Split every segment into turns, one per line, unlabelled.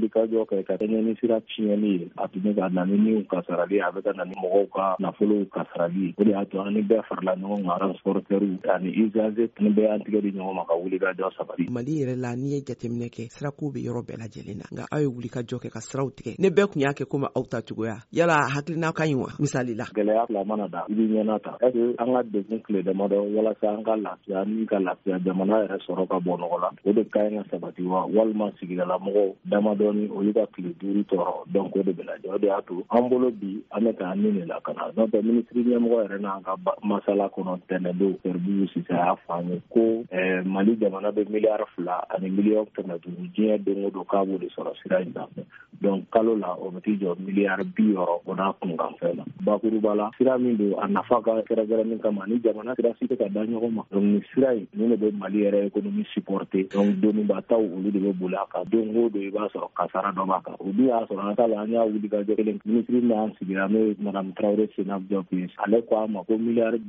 wulikajɔ kɛ ka kɛɲɛ ni sira tiɲɛni ye a tun bɛ ka na ni kasarali a bɛ ka na ni mɔgɔw ka nafolo kasarali o de y'a to an ni bɛɛ farala ɲɔgɔn kan transporteurs ani usagers ni bɛɛ y'an tigɛ di ɲɔgɔn ma ka wulikajɔ sabati.
Mali yɛrɛ la n'i ye jateminɛ kɛ sirakow bɛ yɔrɔ bɛɛ lajɛlen na nka aw ye wulikajɔ kɛ ka siraw tigɛ ne bɛɛ kun y'a kɛ komi aw ta cogoya yala hakilina ka ɲi wa misali la.
Gɛlɛya fila mana da i b'i ɲɛna ta est ce que an ka degun tile damadɔ walasa an ka lafiya ni ka lafiya jamana yɛrɛ sɔrɔ ka bɔ nɔgɔ la o de ka ɲi ka sabati wa walima sigidala mɔgɔw damadɔni olu ka tile 5 tɔɔrɔ donc o de bɛ lajɛ o de y'a to an bolo bi an bɛ ka nin de la ka na n'o tɛ minisiri ɲɛmɔgɔ yɛrɛ n'an ka masala kɔnɔ tɛnɛndon Seribugu Sise y'a fɔ an ye ko Mali jamana bɛ miliyari 2 ani miliyɔn 500 diɲɛ don o don k'a b'o de sɔrɔ sira in sanfɛ donc kalo la o bɛ t'i jɔ miliyari 60 o n'a kunkanfɛn na bakuruba la sira min don a nafa ka kɛrɛnkɛrɛnnen kama ni jamana sira si tɛ ka da ɲɔgɔn ma donc ni sira in ni de bɛ Mali yɛrɛ économie supporter donc donibataw olu de bɛ boli a kan don o don i b'a sɔrɔ kasara dɔ b'a kan o dun y'a sɔrɔ an ta la an y'a wulikajɔ kelen minisiri n'an sigira n'o ye madame Traoré Seynabou Diop ye ale ko a ma ko miliyari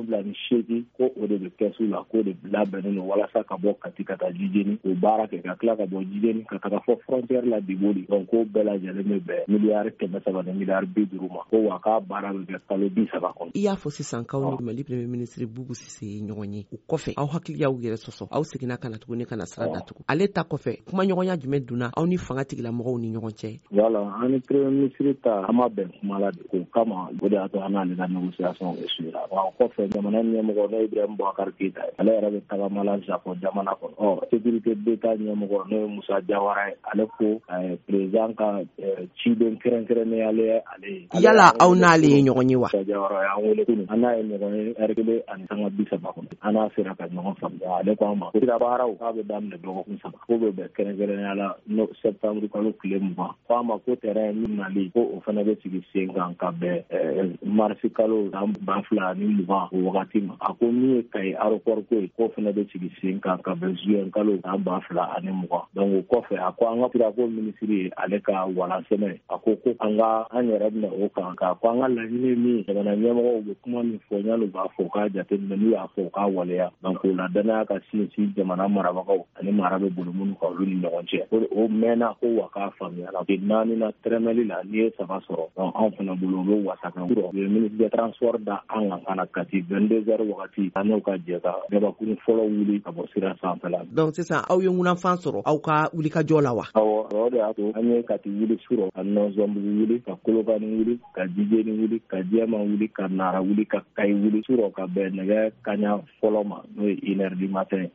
78 ko o de bɛ kɛsu la k'o de labɛnnen don walasa ka bɔ Kati ka taa Jijeni o baara kɛ ka tila ka bɔ Jijeni ka taga fɔ frontière la Diboli donc ko bɛɛ lajɛlen bɛ bɛn miliyari 300 ni miliyari 50 ma ko wa k'a baara bɛ kɛ kalo 30 kɔnɔ.
I y'a fɔ sisan k'aw ni Mali premier ministre Boubou Cisse ye ɲɔgɔn ye o kɔfɛ aw hakili y'aw yɛrɛ sɔsɔ aw seginna ka na tuguni ka na sira datugu ale ta kɔfɛ kuma ɲɔgɔnya jumɛn donna aw ni fanga tigilamɔgɔw ni ɲɔgɔn cɛ.
Voilà an ni premier ministre ta an ma bɛn kuma la de o kama o de y'a to an n'ale ka négociation échouera wa o kɔfɛ jamana ɲɛmɔgɔ n'o ye Ibrahim Boubacar Keïta ye ale yɛrɛ bɛ tagamala Japon jamana kɔnɔ sécurité d'État ɲɛmɔgɔ n'o ye Musa Jawara ye ale ko président ka ciden kɛrɛnkɛrɛnnenya ale ye.
Yala aw n'ale ye ɲɔgɔn ye wa?
Musa Jawara y'an wele kunun an n'a ye ɲɔgɔn ye heure 1 ani sanga 30 kɔnɔ an n'a sera ka ɲɔgɔn faamuya ale ko an ma ko baaraw k'a bɛ daminɛ dɔgɔkun 3 ko bɛ bɛn kɛrɛnkɛrɛnnenya la septembre kalo tile 20 ko an ma ko terrain min nali ko o fana bɛ sigi sen kan ka bɛn marisi kalo 2020 o wagati ma a ko min ye Kayi aéroport ko ye k'o fana bɛ sigi sen kan ka bɛn juin kalo 2020 donc o kɔfɛ a ko an ka kira ko minisiri ye ale ka walansɛmɛ a ko an yɛrɛ bɛna o kan k'a ko an ka laɲini min jamana ɲɛmɔgɔw bɛ kuma min fɔ ɲalo b'a fɔ k'a jateminɛ n'u y'a fɔ k'a waleya donc o la danaya ka sinsin jamana marabagaw ani mara bɛ bolo minnu kan olu ni ɲɔgɔn cɛ o mɛnna ko wa k'a faamuyala bi naani na tɛrɛmɛli la n'i ye 3 sɔrɔ donc anw fana bolo o bɛ wasa kan o ye ministre de transport da an kan ka na Kati 22 heures wagati an n'o ka jɛ ka gabakuru fɔlɔ wuli ka bɔ sira sanfɛla
donc sisan aw ye ŋunafan sɔrɔ aw ka wulikajɔ la wa?
Awɔ o de y'a to an ye Kati wuli surɔ ka Nɔnzɔnbugu wuli ka Kolokani wuli ka Jijeni wuli ka Jɛma wuli ka Nara wuli ka Kayi wuli surɔ ka bɛn nɛgɛ kaɲa fɔlɔ ma n'o ye 1 heure du matin